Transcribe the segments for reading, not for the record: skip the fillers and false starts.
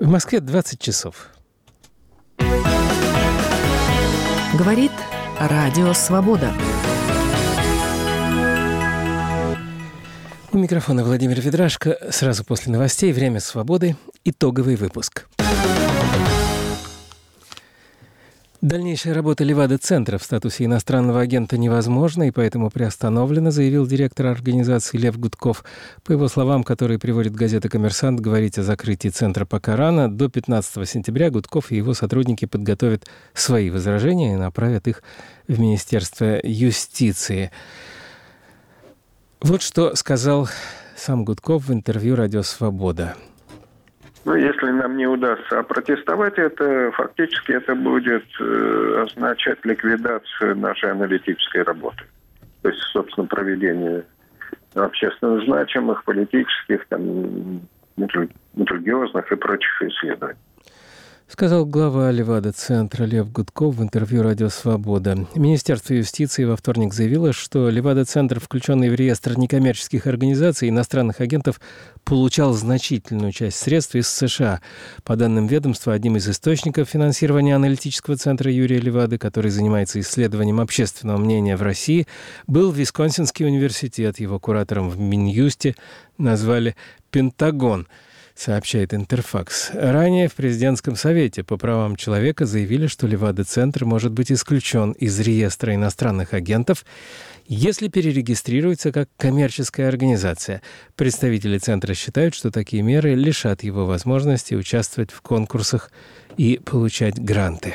В Москве 20 часов. Говорит Радио Свобода. У микрофона Владимир Ведрашко. Сразу после новостей «Время свободы». Итоговый выпуск. Дальнейшая работа Левада-центра в статусе иностранного агента невозможна и поэтому приостановлена, заявил директор организации Лев Гудков. По его словам, которые приводит газета «Коммерсант», говорить о закрытии центра пока рано. До 15 сентября Гудков и его сотрудники подготовят свои возражения и направят их в Министерство юстиции. Вот что сказал сам Гудков в интервью «Радио Свобода». Если нам не удастся опротестовать это, фактически это будет означать ликвидацию нашей аналитической работы. То есть, собственно, проведение общественно значимых, политических, религиозных и прочих исследований. Сказал глава Левада-центра Лев Гудков в интервью «Радио Свобода». Министерство юстиции во вторник заявило, что Левада-центр, включенный в реестр некоммерческих организаций и иностранных агентов, получал значительную часть средств из США. По данным ведомства, одним из источников финансирования аналитического центра Юрия Левады, который занимается исследованием общественного мнения в России, был Висконсинский университет. Его куратором в Минюсте назвали «Пентагон», сообщает Интерфакс. Ранее в Президентском совете по правам человека заявили, что Левада-центр может быть исключен из реестра иностранных агентов, если перерегистрируется как коммерческая организация. Представители центра считают, что такие меры лишат его возможности участвовать в конкурсах и получать гранты.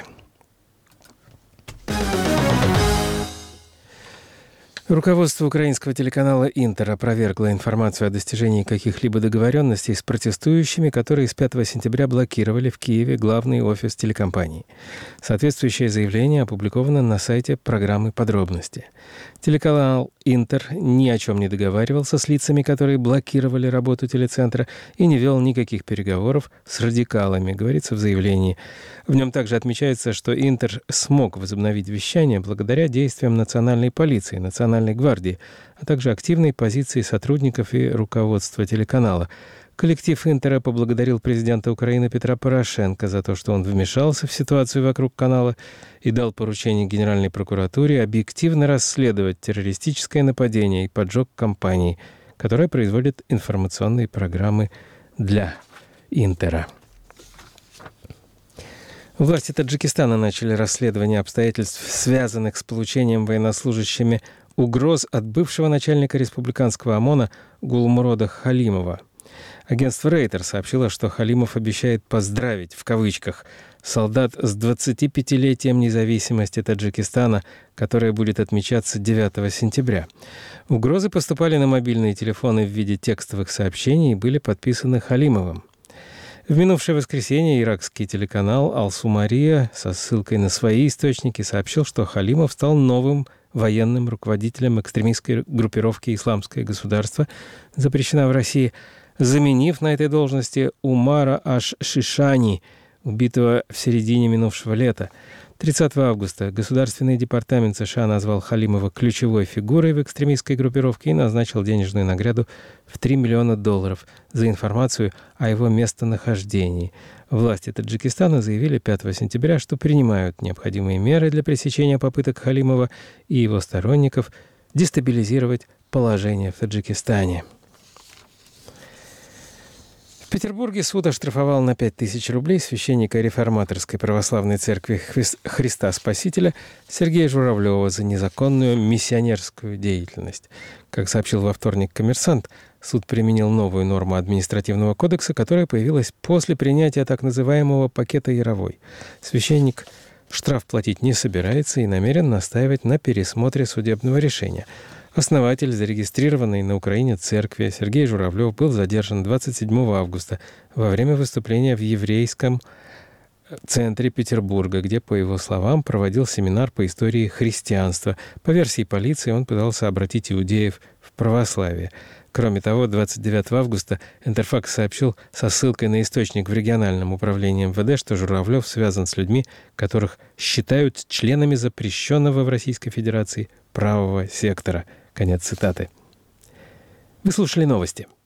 Руководство украинского телеканала «Интер» опровергло информацию о достижении каких-либо договоренностей с протестующими, которые с 5 сентября блокировали в Киеве главный офис телекомпании. Соответствующее заявление опубликовано на сайте программы «Подробности». Телеканал «Интер» ни о чем не договаривался с лицами, которые блокировали работу телецентра, и не вел никаких переговоров с радикалами, говорится в заявлении. В нем также отмечается, что «Интер» смог возобновить вещание благодаря действиям национальной полиции, Национальной гвардии, а также активной позиции сотрудников и руководства телеканала. Коллектив «Интера» поблагодарил президента Украины Петра Порошенко за то, что он вмешался в ситуацию вокруг канала и дал поручение Генеральной прокуратуре объективно расследовать террористическое нападение и поджог компании, которая производит информационные программы для «Интера». Власти Таджикистана начали расследование обстоятельств, связанных с получением военнослужащими угроз от бывшего начальника республиканского ОМОНа Гулмурода Халимова. Агентство Рейтер сообщило, что Халимов обещает поздравить, в кавычках, солдат с 25-летием независимости Таджикистана, которое будет отмечаться 9 сентября. Угрозы поступали на мобильные телефоны в виде текстовых сообщений и были подписаны Халимовым. В минувшее воскресенье иракский телеканал «Ал-Сумария» со ссылкой на свои источники сообщил, что Халимов стал новым военным руководителем экстремистской группировки «Исламское государство», запрещена в России, заменив на этой должности Умара Аш-Шишани, убитого в середине минувшего лета. 30 августа Государственный департамент США назвал Халимова ключевой фигурой в экстремистской группировке и назначил денежную награду в $3 миллиона за информацию о его местонахождении. Власти Таджикистана заявили 5 сентября, что принимают необходимые меры для пресечения попыток Халимова и его сторонников дестабилизировать положение в Таджикистане. В Петербурге суд оштрафовал на 5000 рублей священника Реформаторской православной церкви Христа Спасителя Сергея Журавлева за незаконную миссионерскую деятельность. Как сообщил во вторник «Коммерсант», суд применил новую норму административного кодекса, которая появилась после принятия так называемого пакета Яровой. Священник штраф платить не собирается и намерен настаивать на пересмотре судебного решения. Основатель зарегистрированной на Украине церкви Сергей Журавлев был задержан 27 августа во время выступления в еврейском центре Петербурга, где, по его словам, проводил семинар по истории христианства. По версии полиции, он пытался обратить иудеев в православие. Кроме того, 29 августа Интерфакс сообщил со ссылкой на источник в региональном управлении МВД, что Журавлев связан с людьми, которых считают членами запрещенного в Российской Федерации правого сектора. Конец цитаты. Вы слушали новости.